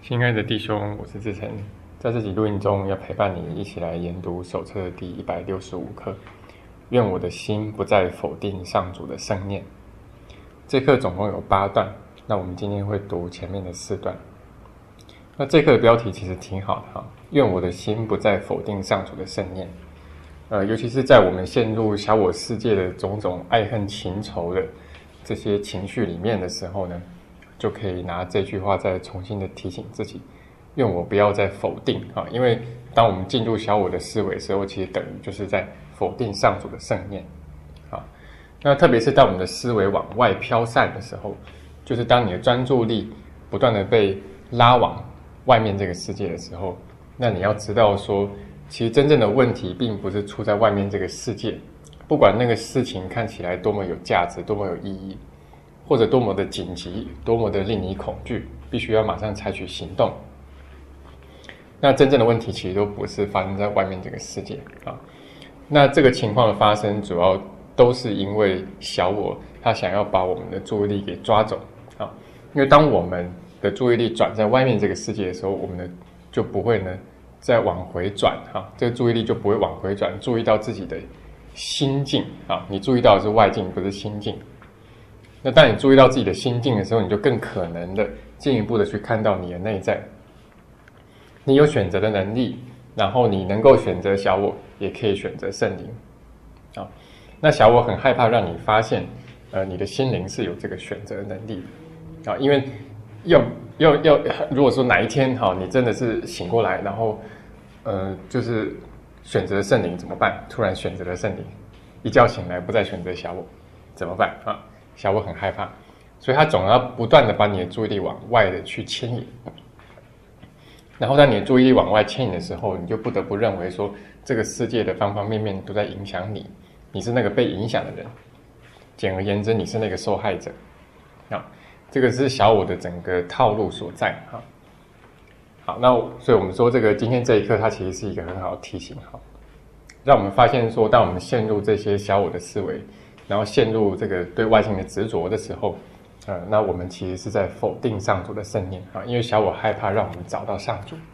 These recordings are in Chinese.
亲爱的弟兄，我是志成，在这集录音中要陪伴你一起来研读手册第165课。愿我的心不再否定上主的圣念。这课总共有8段，那我们今天会读前面的4段。那这课的标题其实挺好的哈，愿我的心不再否定上主的圣念。尤其是在我们陷入小我世界的种种爱恨情仇的这些情绪里面的时候呢，就可以拿这句话再重新的提醒自己，愿我不要再否定啊，因为当我们进入小我的思维的时候，其实等于就是在否定上主的圣念啊。那特别是当我们的思维往外飘散的时候，就是当你的专注力不断的被拉往外面这个世界的时候，那你要知道说，其实真正的问题并不是出在外面这个世界，不管那个事情看起来多么有价值，多么有意义，或者多么的紧急，多么的令你恐惧，必须要马上采取行动。那真正的问题其实都不是发生在外面这个世界啊。那这个情况的发生，主要都是因为小我他想要把我们的注意力给抓走啊。因为当我们的注意力转在外面这个世界的时候，我们呢就不会呢再往回转哈，这个注意力就不会往回转，注意到自己的心境啊。你注意到的是外境，不是心境。那当你注意到自己的心境的时候，你就更可能的进一步的去看到你的内在。你有选择的能力，然后你能够选择小我，也可以选择圣灵啊。那小我很害怕让你发现，你的心灵是有这个选择能力的啊，因为如果说哪一天哈，你真的是醒过来，然后就是选择圣灵怎么办？突然选择了圣灵，一觉醒来不再选择小我，怎么办啊？小我很害怕，所以他总要不断的把你的注意力往外的去牵引。然后当你的注意力往外牵引的时候，你就不得不认为说，这个世界的方方面面都在影响你，你是那个被影响的人。简而言之，你是那个受害者啊。这个是小我的整个套路所在哈。好，那所以我们说这个今天这一课，它其实是一个很好的提醒哈，让我们发现说，当我们陷入这些小我的思维，然后陷入这个对外境的执着的时候，那我们其实是在否定上主的圣念啊，因为小我害怕让我们找到上主。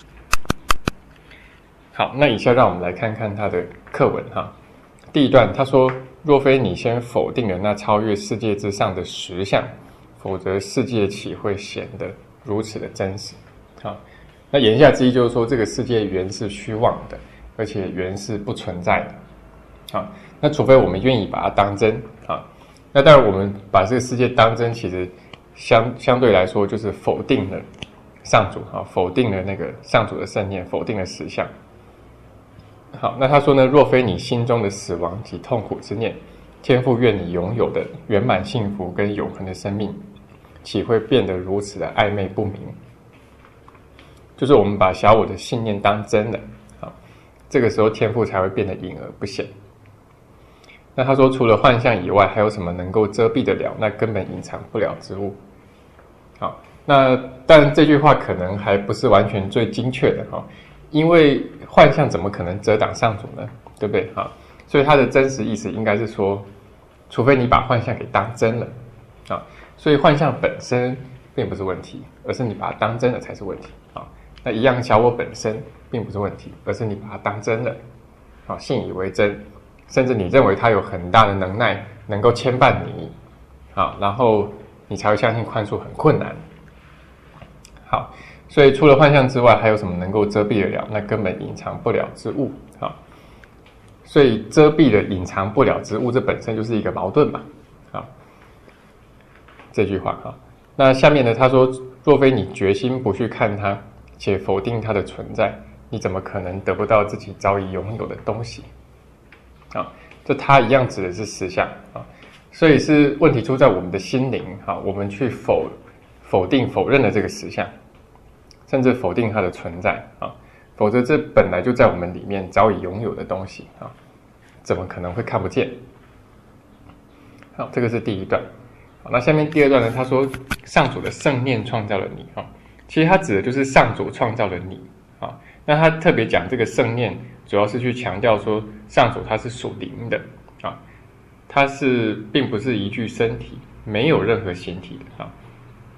好，那以下让我们来看看他的课文哈。第一段他说：若非你先否定了那超越世界之上的实相，否则世界岂会显得如此的真实？啊，那言下之意就是说，这个世界原是虚妄的，而且原是不存在的。啊，那除非我们愿意把它当真啊。那当然，我们把这个世界当真，其实相对来说就是否定了上主啊，否定了那个上主的圣念，否定了实相。好，那他说呢，若非你心中的死亡及痛苦之念，天父愿你拥有的圆满幸福跟永恒的生命，岂会变得如此的暧昧不明？就是我们把小我的信念当真了啊，这个时候天父才会变得隐而不显。那他说，除了幻象以外，还有什么能够遮蔽得了那根本隐藏不了之物？好，那但这句话可能还不是完全最精确的哈，因为幻象怎么可能遮挡上主呢？对不对啊？所以它的真实意思应该是说，除非你把幻象给当真了啊，所以幻象本身并不是问题，而是你把它当真了才是问题啊。那一样，小我本身并不是问题，而是你把它当真了啊，信以为真。甚至你认为他有很大的能耐，能够牵绊你，好，然后你才会相信宽恕很困难。好，所以除了幻象之外，还有什么能够遮蔽得了那根本隐藏不了之物？好，所以遮蔽了隐藏不了之物，这本身就是一个矛盾嘛。好，这句话哈，那下面呢，他说：若非你决心不去看它，且否定它的存在，你怎么可能得不到自己早已拥有的东西？啊，这它一样指的是实相啊，所以是问题出在我们的心灵啊，我们去否定、否认了这个实相，甚至否定它的存在啊，否则这本来就在我们里面早已拥有的东西啊，怎么可能会看不见？好，这个是第一段。好，那下面第二段呢？他说上主的圣念创造了你啊，其实他指的就是上主创造了你啊。那他特别讲这个圣念，主要是去强调说，上主他是属灵的啊，他并不是一具身体，没有任何形体的啊。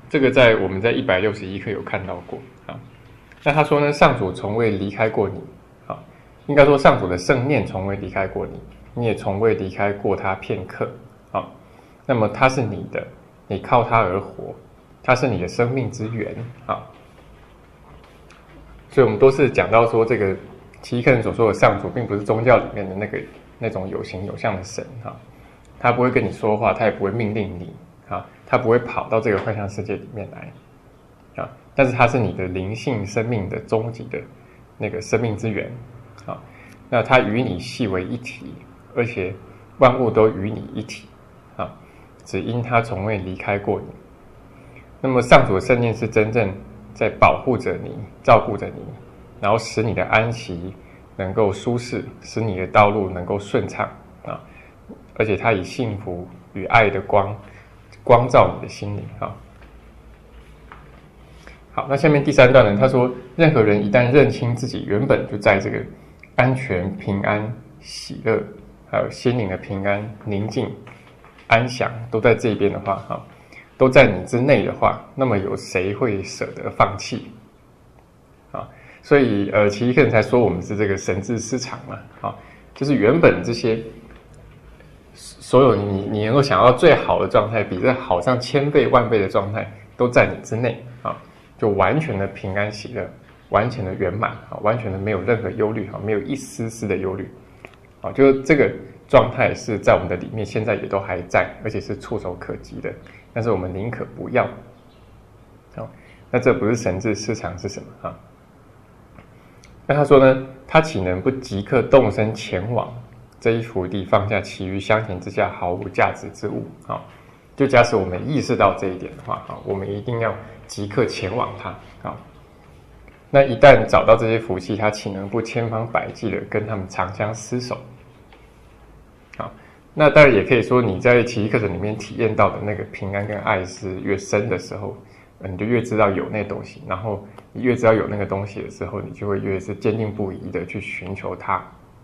这个在我们在161课有看到过啊。那他说呢，上主从未离开过你啊，应该说上主的圣念从未离开过你，你也从未离开过他片刻啊。那么他是你的，你靠他而活，他是你的生命之源啊。所以我们都是讲到说，这个奇异课人所说的上主，并不是宗教里面的那种有形有相的神啊，他不会跟你说话，他也不会命令你啊，他不会跑到这个幻象世界里面来啊，但是他是你的灵性生命的终极的那个生命之源啊，那他与你系为一体，而且万物都与你一体啊，只因他从未离开过你。那么上主的圣念是真正在保护着你，照顾着你，然后使你的安息能够舒适，使你的道路能够顺畅啊！而且他以幸福与爱的光照你的心灵啊！好，那下面第3段呢？他说，任何人一旦认清自己原本就在这个安全、平安、喜乐，还有心灵的平安、宁静、安详，都在这边的话，哈，都在你之内的话，那么有谁会舍得放弃？啊，所以奇异课人才说我们是这个神智失常嘛，啊，就是原本这些所有你能够想要最好的状态，比这好上1000倍万倍的状态，都在你之内啊，就完全的平安喜乐，完全的圆满啊，完全的没有任何忧虑啊，没有一丝丝的忧虑啊，就是这个状态是在我们的里面，现在也都还在，而且是触手可及的，但是我们宁可不要。好，那这不是神智失常是什么啊？那他说呢，他岂能不即刻动身前往这一福地，放下其余相形之下毫无价值之物啊？就假使我们意识到这一点的话啊，我们一定要即刻前往它啊。那一旦找到这些福气，他岂能不千方百计的跟他们长相厮守？好，那当然也可以说，你在奇异课程里面体验到的那个平安跟爱是越深的时候，你就越知道有那东西，然后你越知道有那个东西的时候，你就会越是坚定不移的去寻求它。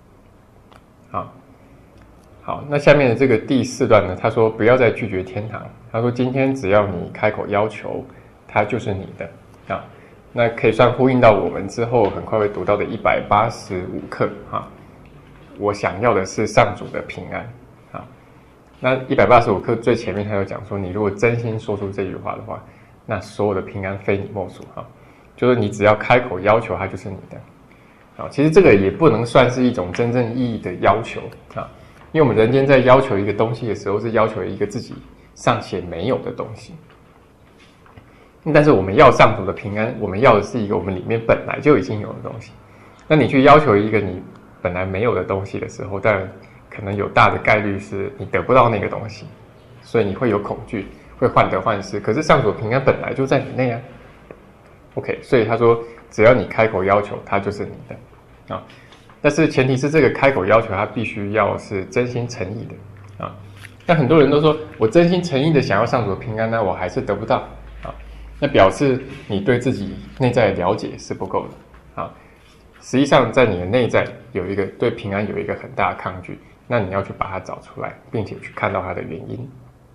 好，那下面的这个第4段呢，他说不要再拒绝天堂。他说今天只要你开口要求，它就是你的啊。那可以算呼应到我们之后很快会读到的185课啊。我想要的是上主的平安啊。那185课最前面他有讲说，你如果真心说出这句话的话，那所有的平安非你莫属啊。就是你只要开口要求，它就是你的啊。其实这个也不能算是一种真正意义的要求啊，因为我们人间在要求一个东西的时候，是要求一个自己尚且没有的东西。但是我们要上主的平安，我们要的是一个我们里面本来就已经有的东西。那你去要求一个你本来没有的东西的时候，当然可能有大的概率是你得不到那个东西，所以你会有恐惧，会患得患失。可是上主的平安本来就在你内啊。OK， 所以他说，只要你开口要求，它就是你的啊。但是前提是这个开口要求，它必须要是真心诚意的啊。那很多人都说我真心诚意的想要上主的平安呢，我还是得不到啊。那表示你对自己内在的了解是不够的啊。实际上，在你的内在有一个对平安有一个很大的抗拒，那你要去把它找出来，并且去看到它的原因。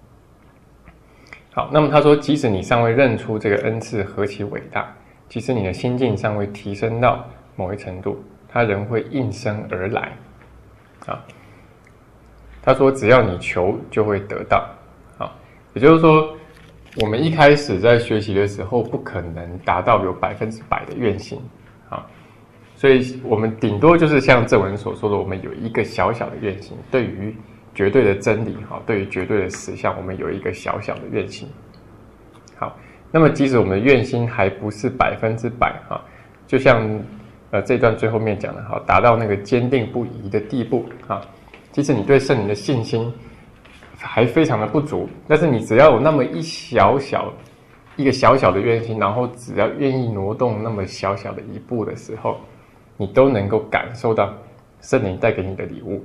好，那么他说，即使你尚未认出这个恩赐何其伟大，即使你的心境尚未提升到某一程度，它仍会应声而来啊。他说，只要你求，就会得到啊。也就是说，我们一开始在学习的时候，不可能达到有100%的愿心啊，所以我们顶多就是像正文所说的，我们有一个小小的愿心，对于绝对的真理哈，对于绝对的实相，我们有一个小小的愿心。好，那么即使我们的愿心还不是100%哈，就像这段最后面讲的哈，达到那个坚定不移的地步啊，即使你对圣灵的信心还非常的不足，但是你只要有那么一个小小的愿心，然后只要愿意挪动那么小小的一步的时候，你都能够感受到圣灵带给你的礼物。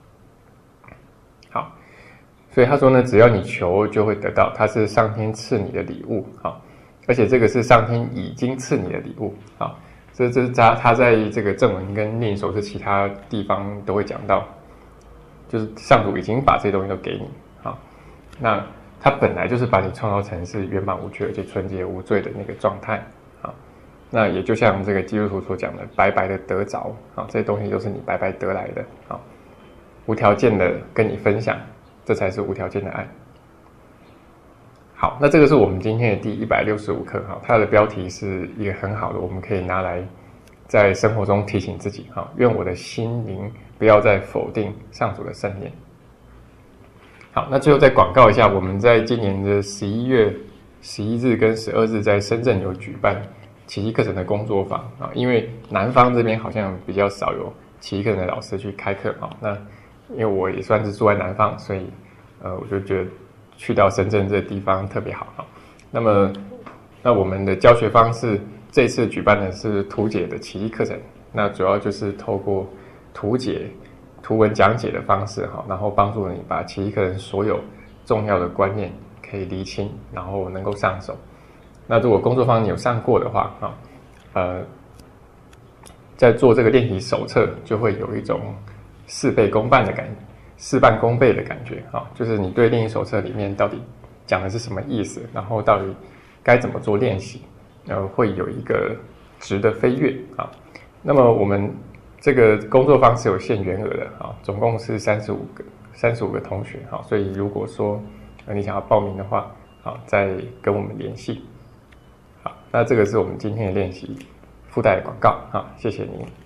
好，所以他说呢，只要你求就会得到，它是上天赐你的礼物啊，而且这个是上天已经赐你的礼物啊。这是他在这个正文跟另一首是其他地方都会讲到，就是上主已经把这些东西都给你啊。那它本来就是把你创造成是圆满无缺而且纯洁无罪的那个状态啊。那也就像这个基督徒所讲的，白白的得着啊，这些东西都是你白白得来的啊，无条件的跟你分享，这才是无条件的爱。好，那这个是我们今天的第165课哈，它的标题是一个很好的，我们可以拿来在生活中提醒自己哈，愿我的心灵不要再否定上主的圣念。好，那最后再广告一下，我们在今年的11月11日跟12日在深圳有举办奇迹课程的工作坊啊，因为南方这边好像比较少有奇迹课程的老师去开课啊，那因为我也算是住在南方，所以我就觉得去到深圳这个地方特别好啊。那我们的教学方式这次举办的是图解的奇迹课程，那主要就是透过图解、图文讲解的方式哈，然后帮助你把奇迹课程所有重要的观念可以厘清，然后能够上手。那如果工作坊你有上过的话在做这个练习手册就会有一种事倍功半的感觉，事半功倍的感觉啊，就是你对练习手册里面到底讲的是什么意思，然后到底该怎么做练习，会有一个质的飞跃啊。那么我们这个工作坊是有限员额的啊，总共是35个同学啊，所以如果说你想要报名的话啊，再跟我们联系。好，那这个是我们今天的练习附带的广告啊，谢谢您。